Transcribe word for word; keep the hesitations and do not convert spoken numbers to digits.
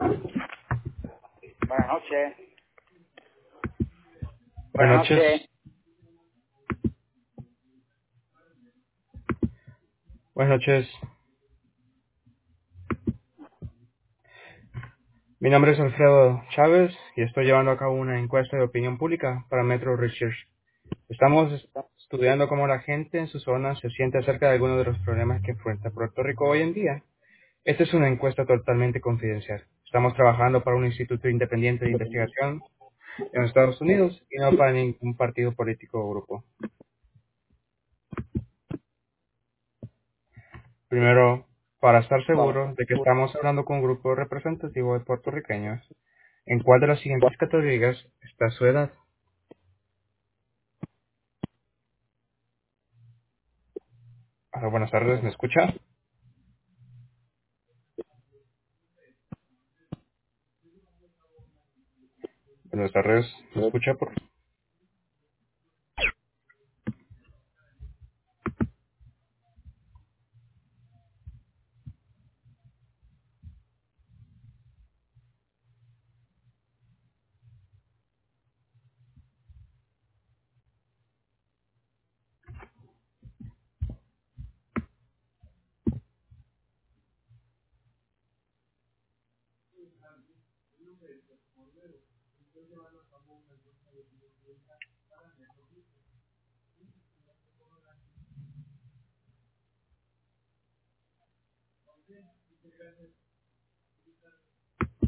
Buenas noches. Buenas Buenas noches. noches. Buenas noches. Mi nombre es Alfredo Chávez y estoy llevando a cabo una encuesta de opinión pública para Metro Research. Estamos estudiando cómo la gente en su zona se siente acerca de algunos de los problemas que enfrenta Puerto Rico hoy en día. Esta es una encuesta totalmente confidencial. Estamos trabajando para un instituto independiente de investigación en los Estados Unidos y no para ningún partido político o grupo. Primero, para estar Vamos. seguro de que estamos hablando con un grupo representativo de puertorriqueños, ¿en cuál de las siguientes categorías está su edad? Hola, buenas tardes, ¿me escucha? Buenas tardes, ¿me escucha? Por...